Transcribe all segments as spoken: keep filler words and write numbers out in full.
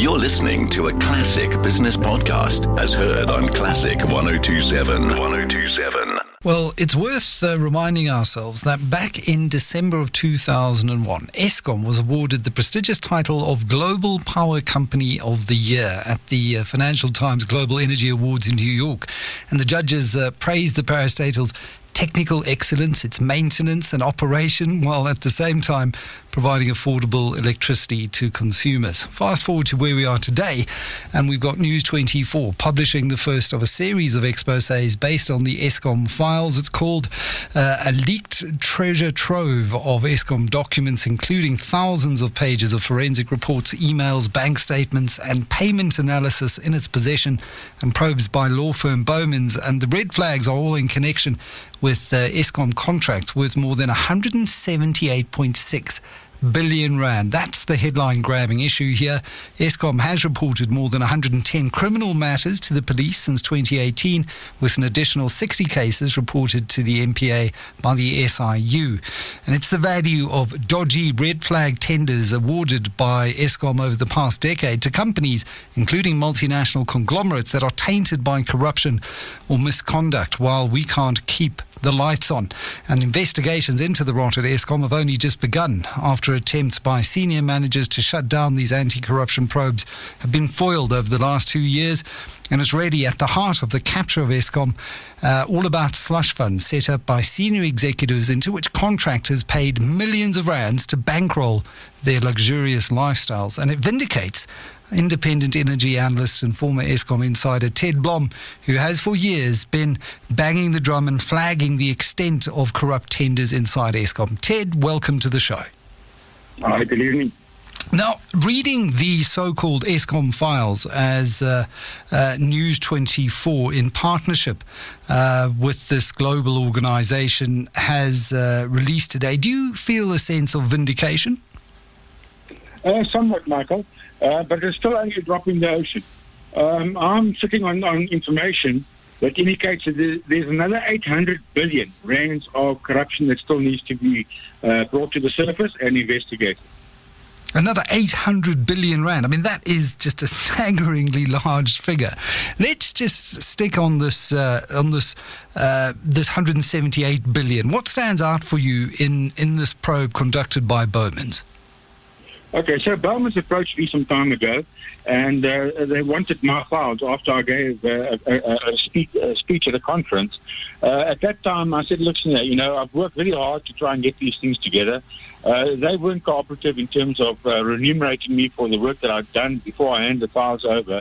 You're listening to a classic business podcast as heard on Classic one oh two point seven. one oh two point seven. Well, it's worth uh, reminding ourselves that back in December of two thousand one, Eskom was awarded the prestigious title of Global Power Company of the Year at the uh, Financial Times Global Energy Awards in New York. And the judges uh, praised the parastatal's technical excellence, its maintenance and operation, while at the same time providing affordable electricity to consumers. Fast forward to where we are today, and we've got News twenty-four publishing the first of a series of exposés based on the Eskom files. It's called uh, a leaked treasure trove of Eskom documents, including thousands of pages of forensic reports, emails, bank statements, and payment analysis in its possession, and probes by law firm Bowmans. And the red flags are all in connection with uh, Eskom contracts worth more than one hundred seventy-eight point six billion rand. That's the headline-grabbing issue here. Eskom has reported more than one hundred ten criminal matters to the police since twenty eighteen, with an additional sixty cases reported to the M P A by the S I U. And it's the value of dodgy red flag tenders awarded by Eskom over the past decade to companies, including multinational conglomerates, that are tainted by corruption or misconduct, while we can't keep the lights on. And investigations into the rot at Eskom have only just begun after attempts by senior managers to shut down these anti-corruption probes have been foiled over the last two years. And it's really at the heart of the capture of Eskom, uh, all about slush funds set up by senior executives into which contractors paid millions of rands to bankroll their luxurious lifestyles. And it vindicates independent energy analyst and former Eskom insider Ted Blom, who has for years been banging the drum and flagging the extent of corrupt tenders inside Eskom. Ted, welcome to the show. Hi, good evening. Now, reading the so-called Eskom files as uh, uh, News twenty-four in partnership uh, with this global organisation has uh, released today, do you feel a sense of vindication? Uh, somewhat, Michael, uh, but it's still only a drop in the ocean. Um, I'm sitting on, on information that indicates that there, there's another eight hundred billion rands of corruption that still needs to be uh, brought to the surface and investigated. Another eight hundred billion rand. I mean, that is just a staggeringly large figure. Let's just stick on this uh, on this uh, this one hundred seventy-eight billion. What stands out for you in, in this probe conducted by Bowmans? Okay, so Bowmans approached me some time ago, and uh, they wanted my files after I gave uh, a, a, a, speak, a speech at a conference. Uh, at that time, I said, look, you know, I've worked very hard to try and get these things together. Uh, they weren't cooperative in terms of uh, remunerating me for the work that I'd done before I handed the files over.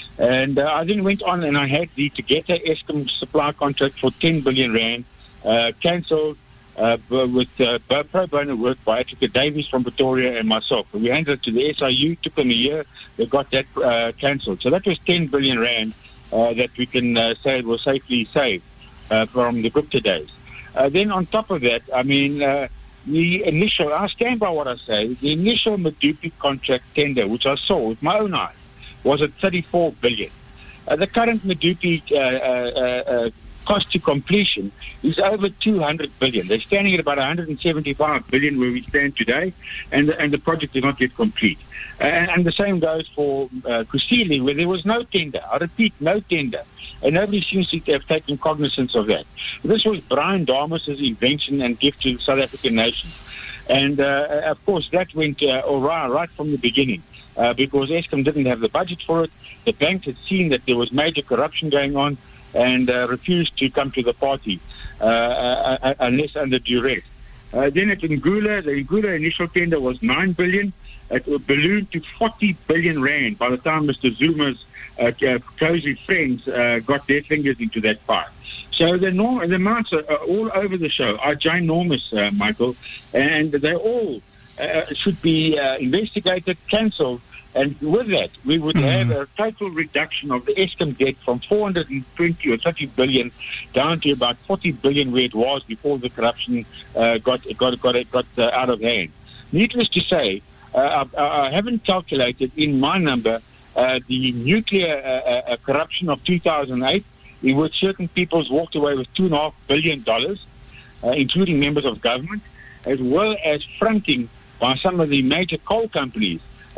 And uh, I then went on and I had the Together Eskom supply contract for ten billion rand uh, cancelled. Uh, with uh, pro bono work by Africa Davies from Pretoria and myself. We handed it to the S I U, took them a year, they got that uh, cancelled. So that was ten billion rand uh, that we can uh, say was safely saved uh, from the Gupta days. Uh, then on top of that, I mean, uh, the initial, I stand by what I say, the initial Medupi contract tender, which I saw with my own eyes, was at thirty-four billion. Uh, the current Medupi uh, uh, uh, cost to completion is over two hundred billion. They're standing at about one hundred seventy-five billion where we stand today, and the, and the project is not yet complete. And, and the same goes for uh, Kusile, where there was no tender. I repeat, no tender. And nobody seems to have taken cognizance of that. This was Brian Damas's invention and gift to the South African nation. And, uh, of course, that went uh, awry right from the beginning. Uh, because Eskom didn't have the budget for it. The bank had seen that there was major corruption going on, and uh, refused to come to the party uh, uh, unless under duress. Uh, then at Ngula, the Ngula initial tender was nine billion. It ballooned to forty billion rand by the time Mister Zuma's uh, closely friends uh, got their fingers into that pie. So the, norm, the amounts are, are all over the show, are ginormous, uh, Michael, and they all uh, should be uh, investigated, cancelled. And with that, we would have a total reduction of the Eskom debt from four hundred twenty or thirty billion down to about forty billion where it was before the corruption uh, got got got got uh, out of hand. Needless to say, uh, I, I haven't calculated in my number uh, the nuclear uh, uh, corruption of two thousand eight, in which certain peoples walked away with two and a half billion dollars, uh, including members of government, as well as fronting by some of the major coal companies.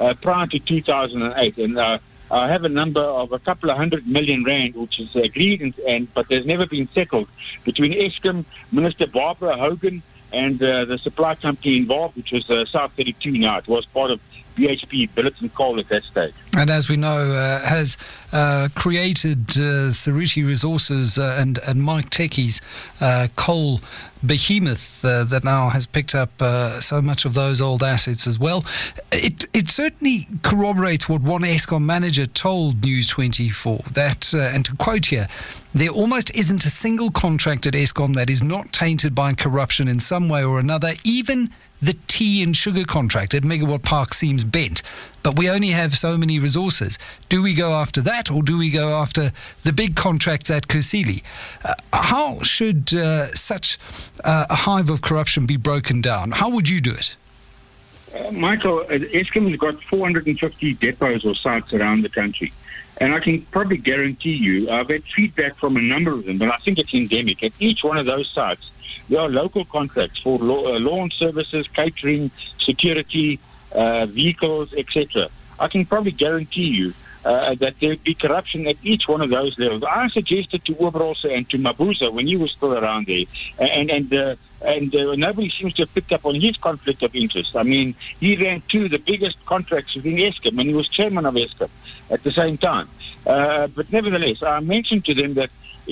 uh, prior to two thousand eight. And uh, I have a number of a couple of hundred million rand, which is agreed, and, and but there's never been settled between Eskom, Minister Barbara Hogan, and uh, the supply company involved, which was uh, South thirty-two now. It was part of B H P, Billiton Coal at that stage. And as we know, uh, has uh, created uh, Seriti Resources uh, and, and Mike Techies uh, coal behemoth uh, that now has picked up uh, so much of those old assets as well. It it certainly corroborates what one Eskom manager told News twenty-four, that, uh, and to quote here, there almost isn't a single contract at Eskom that is not tainted by corruption in some way or another. Even the tea and sugar contract at Megawatt Park seems bent. But we only have so many resources. Do we go after that, or do we go after the big contracts at Kusile? Uh, how should uh, such uh, a hive of corruption be broken down? How would you do it? Uh, Michael, uh, Eskom has got four hundred fifty depots or sites around the country. And I can probably guarantee you, I've had feedback from a number of them, but I think it's endemic. At each one of those sites, there are local contracts for law, uh, lawn services, catering, security, uh, vehicles, et cetera. I can probably guarantee you uh, that there would be corruption at each one of those levels. I suggested to Oberholzer and to Mabuza when he was still around there, and and uh, and uh, nobody seems to have picked up on his conflict of interest. I mean, he ran two of the biggest contracts within Eskom, and he was chairman of Eskom at the same time. Uh, but nevertheless, I mentioned to them that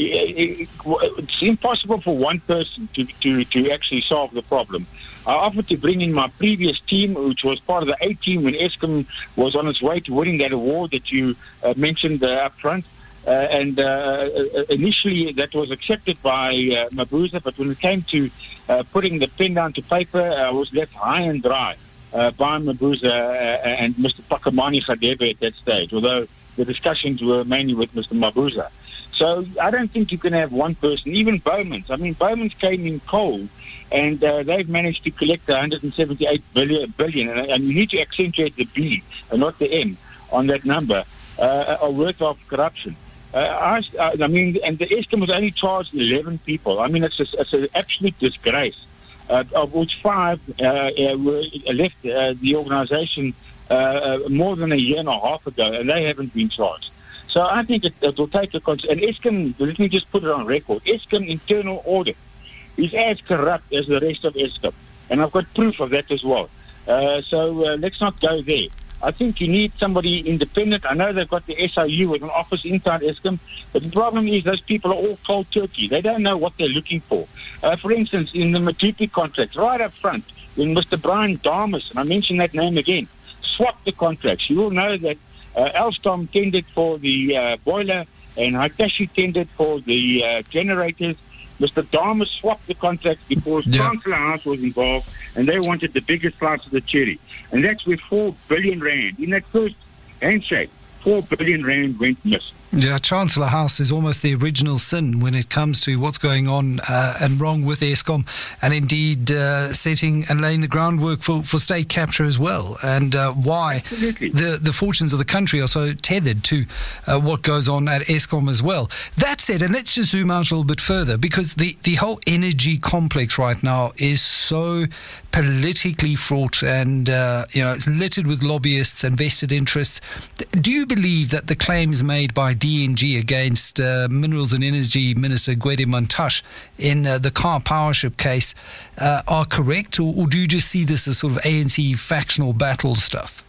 it's impossible for one person to, to, to actually solve the problem. I offered to bring in my previous team, which was part of the A team when Eskom was on its way to winning that award that you uh, mentioned uh, up front. Uh, and uh, initially that was accepted by uh, Mabuza, but when it came to uh, putting the pen down to paper, I was left high and dry uh, by Mabuza uh, and Mister Pakamani Khadebe at that stage, although the discussions were mainly with Mister Mabuza. So I don't think you can have one person, even Bowman's. I mean, Bowman's came in cold, and uh, they've managed to collect one hundred seventy-eight billion, billion and, and you need to accentuate the B and not the M on that number, uh, are worth of corruption. Uh, I, I mean, and the Eskom was only charged eleven people. I mean, it's, just, it's an absolute disgrace, uh, of which five uh, uh, were left uh, the organisation uh, uh, more than a year and a half ago, and they haven't been charged. So I think it, it will take a... Cons- and Eskom, let me just put it on record, Eskom internal audit is as corrupt as the rest of Eskom. And I've got proof of that as well. Uh, so uh, let's not go there. I think you need somebody independent. I know they've got the S O U with an office inside Eskom, but the problem is those people are all cold turkey. They don't know what they're looking for. Uh, for instance, in the Matupi contract, right up front, when Mister Brian Damas, and I mention that name again, swapped the contracts, you will know that Uh, Alstom tendered for the uh, boiler and Hitachi tendered for the uh, generators. Mister Damas swapped the contracts because yeah. Chancellor House was involved, and they wanted the biggest slice of the cherry. And that's where four billion rand, in that first handshake, four billion rand went missing. Yeah, Chancellor House is almost the original sin when it comes to what's going on uh, and wrong with Eskom, and indeed uh, setting and laying the groundwork for, for state capture as well, and uh, why the, the fortunes of the country are so tethered to uh, what goes on at Eskom as well. That said, and let's just zoom out a little bit further, because the, the whole energy complex right now is so politically fraught, and uh, you know, it's littered with lobbyists and vested interests. Do you believe that the claims made by D N G against uh, Minerals and Energy Minister Gwede Mantashe in uh, the car powership case uh, are correct, or, or do you just see this as sort of A N C factional battle stuff?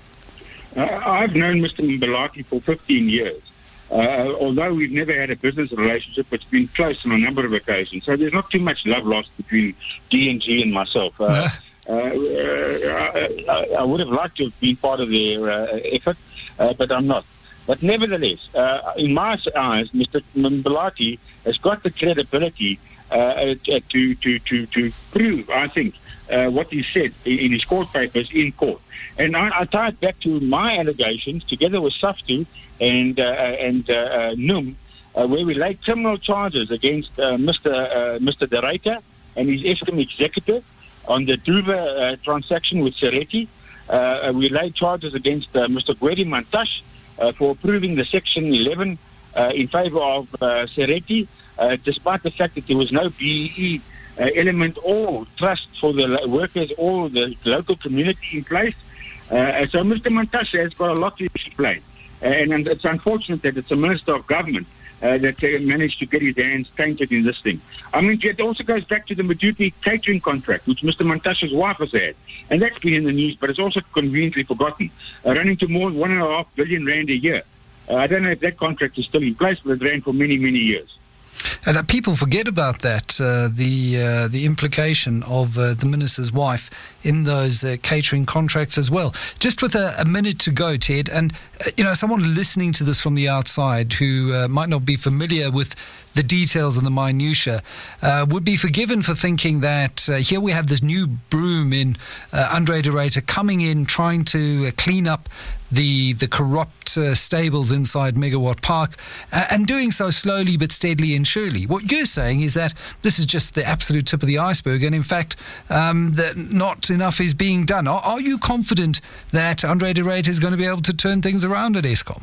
Uh, I've known Mister Mbalaki for fifteen years. Uh, although we've never had a business relationship, it's been close on a number of occasions. So there's not too much love lost between D N G and myself. Uh, uh, uh, I, I would have liked to have been part of their uh, effort, uh, but I'm not. But nevertheless, uh, in my eyes, Mister Mbalaki has got the credibility uh, to, to, to, to prove, I think, uh, what he said in his court papers in court. And I, I tie it back to my allegations, together with Saftu and uh, and uh, uh, Num, uh, where we laid criminal charges against uh, Mister Uh, Mister De Ruyter and his Eskom executive on the Duva uh, transaction with Seriti. Uh, we laid charges against uh, Mister Gwede Mantashe uh, for approving the Section eleven uh, in favor of uh, Seriti, uh, despite the fact that there was no B E E uh, element or trust for the workers or the local community in place. Uh, so Mister Mantashe has got a lot to explain. And, and it's unfortunate that it's a Minister of Government uh, that uh, managed to get his hands tainted in this thing. I mean, it also goes back to the Maduti catering contract, which Mister Mantashe's wife has had. And that's been in the news, but it's also conveniently forgotten, uh, running to more than one and a half billion rand a year. Uh, I don't know if that contract is still in place, but it ran for many, many years. And uh, people forget about that, uh, the uh, the implication of uh, the minister's wife in those uh, catering contracts as well. Just with a, a minute to go, Ted, and uh, you know, someone listening to this from the outside who uh, might not be familiar with the details and the minutiae uh, would be forgiven for thinking that uh, here we have this new broom in uh, Andre de Ruyter coming in, trying to uh, clean up the the corrupt uh, stables inside Megawatt Park, uh, and doing so slowly but steadily and surely. What you're saying is that this is just the absolute tip of the iceberg, and in fact, um, that not enough is being done. Are, are you confident that Andre de Ruyter is going to be able to turn things around at Eskom?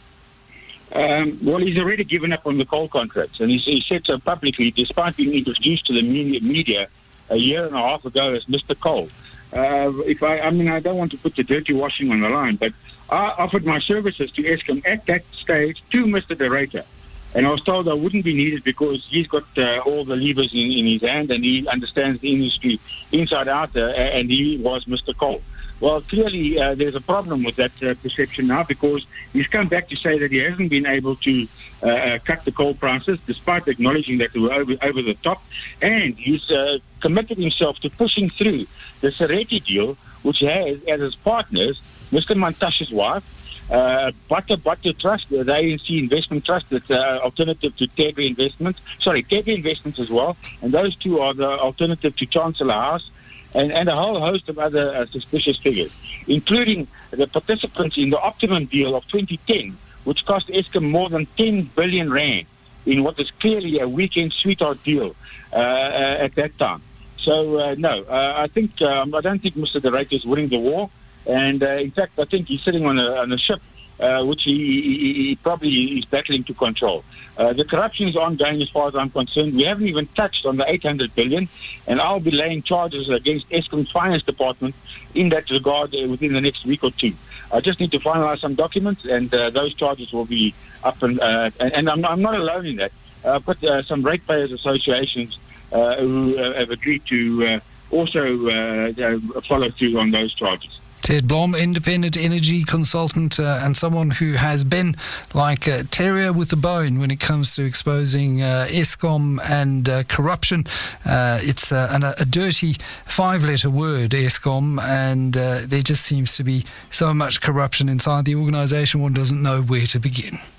Um, well, he's already given up on the coal contracts, and he's, he said so publicly, despite being introduced to the media a year and a half ago as Mister Coal. Uh, if I, I mean, I don't want to put the dirty washing on the line, but I offered my services to Eskom at that stage to Mister de Ruyter, and I was told I wouldn't be needed because he's got uh, all the levers in, in his hand and he understands the industry inside out, uh, and he was Mister Coal. Well, clearly uh, there's a problem with that uh, perception now, because he's come back to say that he hasn't been able to uh, uh, cut the coal prices, despite acknowledging that they were over, over the top, and he's uh, committed himself to pushing through the Sereti deal, which has as his partners Mister Mantashe's wife, uh, Butter Butter Trust, the A N C Investment Trust, that's uh, alternative to Tegri Investments, sorry, Tegri Investments as well, and those two are the alternative to Chancellor House, and, and a whole host of other uh, suspicious figures, including the participants in the Optimum deal of twenty ten, which cost Eskom more than ten billion rand in what is clearly a weekend sweetheart deal uh, uh, at that time. So, uh, no, uh, I think um, I don't think Mister de Ruyter is winning the war. And, uh, in fact, I think he's sitting on a, on a ship uh, which he, he, he probably is battling to control. Uh, the corruption is ongoing as far as I'm concerned. We haven't even touched on the eight hundred billion, and I'll be laying charges against Eskom's finance department in that regard uh, within the next week or two. I just need to finalize some documents, and uh, those charges will be up. And, uh, and, and I'm, I'm not alone in that. Uh, I've got uh, some ratepayers associations uh, who uh, have agreed to uh, also uh, uh, follow through on those charges. Ted Blom, independent energy consultant uh, and someone who has been like a terrier with a bone when it comes to exposing uh, Eskom and uh, corruption. Uh, it's uh, an, a dirty five-letter word, Eskom, and uh, there just seems to be so much corruption inside the organisation one doesn't know where to begin.